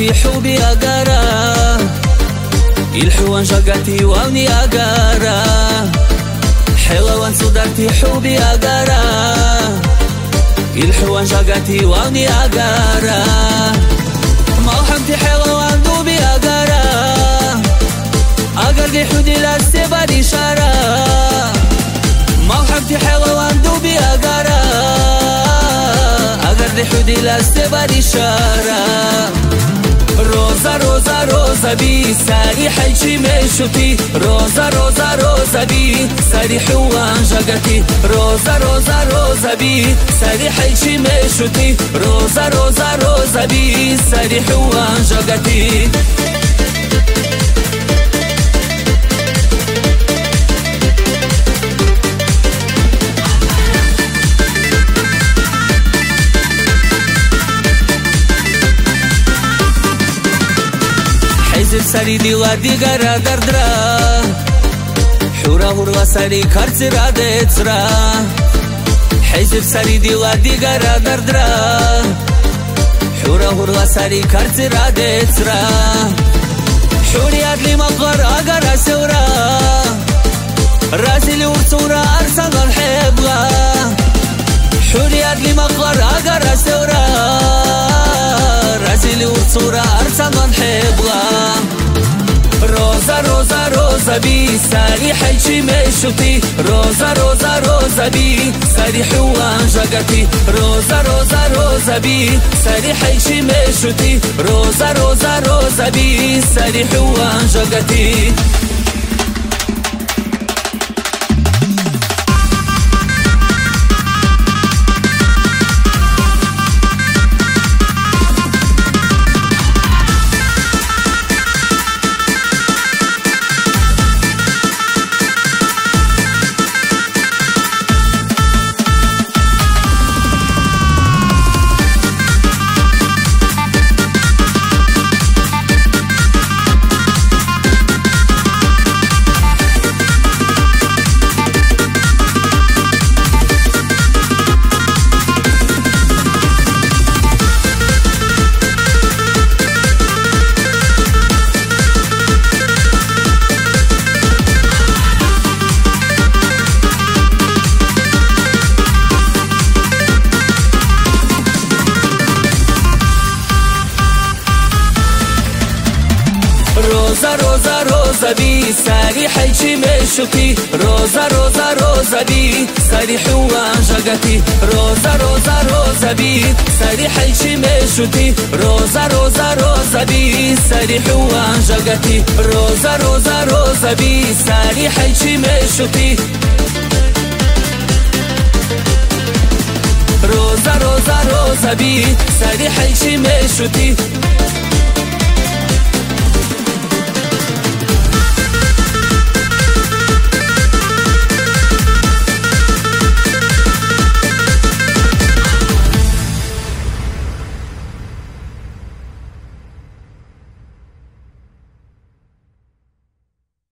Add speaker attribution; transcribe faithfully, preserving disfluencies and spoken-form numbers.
Speaker 1: في حبي أقارا الحوان جاقتي واني أقارا حلوان صدرتي حبي أقارا الحوان جاقتي واني أقارا مرحمتي حلوان دوبي أقارا أقر حدي لاستبادي شارا مرحمتي حلوان دوبي أقارا أقر حدي لاستبادي شارا روزا روزا روزا بي ساري حيشي مشوتي روزا روزا روزا بي ساري حوان جاقتي روزا روزا روزا بي ساري حيشي مشوتي روزا روزا روزا بي ساري حوان جاقتي سری دیوار دیگر دردرا حورا حورا سری کرچرا دیترا حیزب سری دیوار دیگر دردرا حورا حورا سری کرچرا دیترا حوری ادلی مقر اگر سورا رازی لورسورا ارسان الحبغا حوری ادلی مقر اگر سورا رازی لورسورا ارسان الحبغا روزا روزا روزا بي ساري حيشي مشوتي روزا روزا روزا بي ساري حوان جاقتي روزا روزا روزا بي ساري حيشي مشوتي روزا روزا روزا بي ساري حوان جاقتي روزا روزا روزا بي ساري حيشي مشوتي روزا روزا روزا بي ساري حوان جاقتي روزا روزا روزا بي ساري حيشي مشوتي روزا روزا روزا بي ساري حوان جاقتي روزا روزا روزا بي ساري حيشي مشوتي روزا روزا روزا بي ساري حيشي مشوتي